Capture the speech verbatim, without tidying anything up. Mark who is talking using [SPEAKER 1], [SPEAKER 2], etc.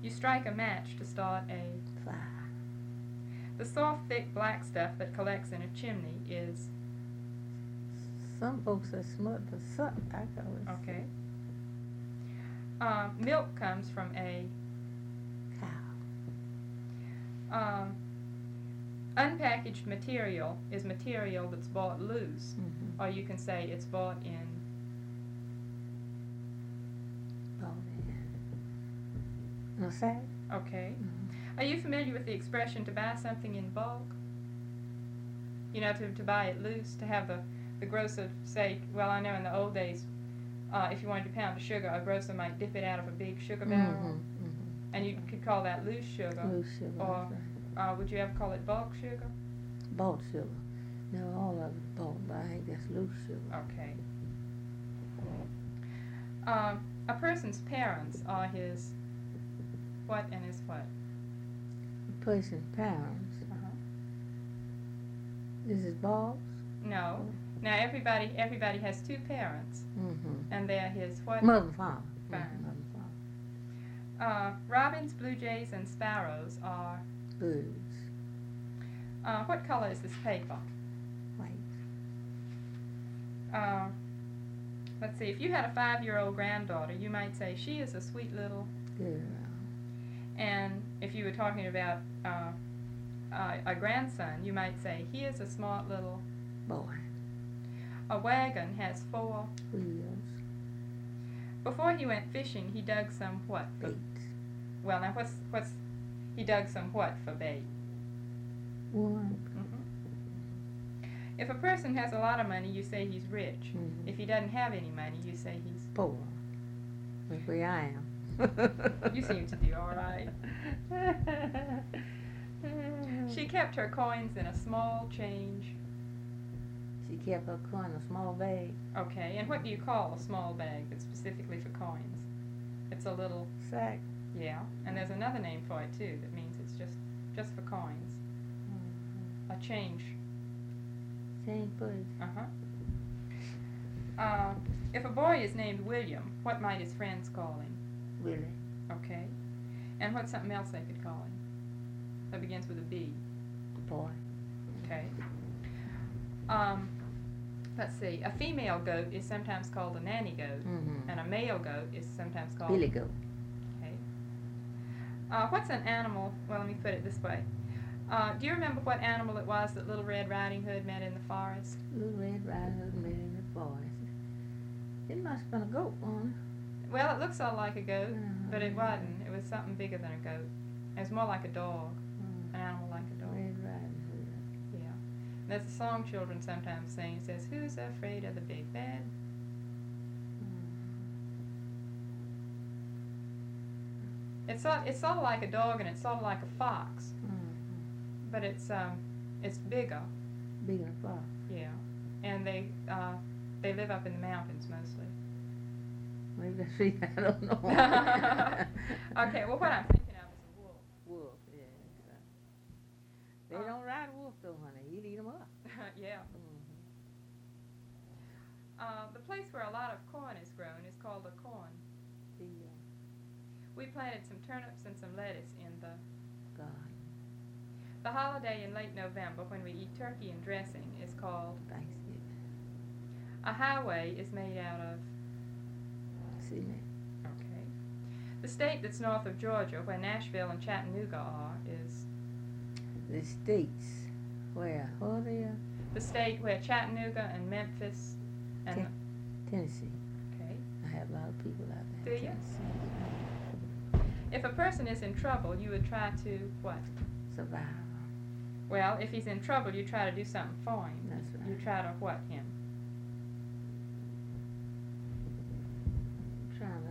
[SPEAKER 1] You strike a match to start a
[SPEAKER 2] fire.
[SPEAKER 1] The soft, thick black stuff that collects in a chimney is.
[SPEAKER 2] Some folks say smut, but suck. I call it.
[SPEAKER 1] Okay. Um, milk comes from a
[SPEAKER 2] cow.
[SPEAKER 1] Um, unpackaged material is material that's bought loose,
[SPEAKER 2] Mm-hmm.
[SPEAKER 1] or you can say it's bought in.
[SPEAKER 2] Bought in. A sack.
[SPEAKER 1] Okay.
[SPEAKER 2] Mm-hmm.
[SPEAKER 1] Are you familiar with the expression to buy something in bulk? You know, to, to buy it loose, to have the, the grocer say, well, I know in the old days, uh, if you wanted a pound of sugar, a grocer might dip it out of a big sugar barrel,
[SPEAKER 2] Mm-hmm. Mm-hmm.
[SPEAKER 1] and you could call that loose sugar.
[SPEAKER 2] Loose sugar.
[SPEAKER 1] Or
[SPEAKER 2] Right.
[SPEAKER 1] uh, would you ever call it bulk sugar?
[SPEAKER 2] Bulk sugar. No, all of it bulk, but I think that's loose sugar.
[SPEAKER 1] Okay. Um, a person's parents are his what and his what?
[SPEAKER 2] A person's parents.
[SPEAKER 1] Uh-huh.
[SPEAKER 2] Is it boss?
[SPEAKER 1] No. Now everybody everybody has two parents,
[SPEAKER 2] Mm-hmm.
[SPEAKER 1] and they're his what?
[SPEAKER 2] Mother and father.
[SPEAKER 1] Fine.
[SPEAKER 2] Mm-hmm. Mother and father.
[SPEAKER 1] Uh, robins, blue jays, and sparrows are.
[SPEAKER 2] Birds.
[SPEAKER 1] Uh, what color is this paper?
[SPEAKER 2] White.
[SPEAKER 1] Uh, let's see. If you had a five-year-old granddaughter, you might say she is a sweet little.
[SPEAKER 2] Girl.
[SPEAKER 1] And if you were talking about uh, uh, a grandson, you might say he is a smart little.
[SPEAKER 2] Boy.
[SPEAKER 1] A wagon has four.
[SPEAKER 2] Wheels.
[SPEAKER 1] Before he went fishing, he dug some what? For,
[SPEAKER 2] Bait.
[SPEAKER 1] well, now what's what's he dug some what for bait?
[SPEAKER 2] One.
[SPEAKER 1] Mm-hmm. If a person has a lot of money, you say he's rich.
[SPEAKER 2] Mm-hmm.
[SPEAKER 1] If he doesn't have any money, you say he's.
[SPEAKER 2] Poor. That's where I am.
[SPEAKER 1] You seem to do all right. She kept her coins in a small change.
[SPEAKER 2] She kept her coin in a small bag.
[SPEAKER 1] Okay, and what do you call a small bag that's specifically for coins? It's a little.
[SPEAKER 2] Sack.
[SPEAKER 1] Yeah, and there's another name for it too that means it's just just for coins.
[SPEAKER 2] Mm-hmm.
[SPEAKER 1] A change.
[SPEAKER 2] Same place.
[SPEAKER 1] Uh-huh. Uh, if a boy is named William, what might his friends call him?
[SPEAKER 2] Willie.
[SPEAKER 1] Okay. And what's something else they could call him? That begins with a B.
[SPEAKER 2] Boy.
[SPEAKER 1] Okay. Um, let's see. A female goat is sometimes called a nanny goat,
[SPEAKER 2] Mm-hmm.
[SPEAKER 1] and a male goat is sometimes called.
[SPEAKER 2] Billy goat.
[SPEAKER 1] Okay. Uh, what's an animal? Well, let me put it this way. Uh, do you remember what animal it was that Little Red Riding Hood met in the forest?
[SPEAKER 2] Little Red Riding Hood met in the forest. It must have been a goat, wasn't
[SPEAKER 1] Well, it looks all like a goat,
[SPEAKER 2] Mhm.
[SPEAKER 1] but it wasn't. It was something bigger than a goat. It was more like a dog,
[SPEAKER 2] it?
[SPEAKER 1] an animal like a dog.
[SPEAKER 2] Red Riding Hood.
[SPEAKER 1] Yeah. There's a song children sometimes sing. It says, "Who's afraid of the big bad?" It's sort, it's sort of like a dog and it's sort of like a fox,
[SPEAKER 2] Mm-hmm.
[SPEAKER 1] but it's um, it's bigger.
[SPEAKER 2] Big and a fox.
[SPEAKER 1] Yeah. And they uh, they live up in the mountains mostly.
[SPEAKER 2] Maybe that's see. I don't know.
[SPEAKER 1] Okay. Well, what I'm thinking of is a wolf.
[SPEAKER 2] Wolf, yeah. So. They
[SPEAKER 1] Uh,
[SPEAKER 2] don't ride wolf though, honey. He'd eat them up.
[SPEAKER 1] Yeah.
[SPEAKER 2] Mm-hmm.
[SPEAKER 1] Uh, the place where a lot of corn is grown is called a corn.
[SPEAKER 2] The uh,
[SPEAKER 1] We planted some turnips and some lettuce in the
[SPEAKER 2] God,
[SPEAKER 1] the holiday in late November when we eat turkey and dressing is called.
[SPEAKER 2] Thanksgiving.
[SPEAKER 1] A highway is made out of.
[SPEAKER 2] Cement.
[SPEAKER 1] Okay. The state that's north of Georgia, where Nashville and Chattanooga are, is
[SPEAKER 2] The states. Where? Where are they? uh,
[SPEAKER 1] the state where Chattanooga and Memphis and.
[SPEAKER 2] Ten- Tennessee.
[SPEAKER 1] Okay.
[SPEAKER 2] I have a lot of people out there.
[SPEAKER 1] Do
[SPEAKER 2] in
[SPEAKER 1] you?
[SPEAKER 2] Tennessee.
[SPEAKER 1] If a person is in trouble, you would try to what?
[SPEAKER 2] Survive.
[SPEAKER 1] Well, if he's in trouble, you try to do something for him.
[SPEAKER 2] That's right.
[SPEAKER 1] You try to what him?
[SPEAKER 2] I'm trying to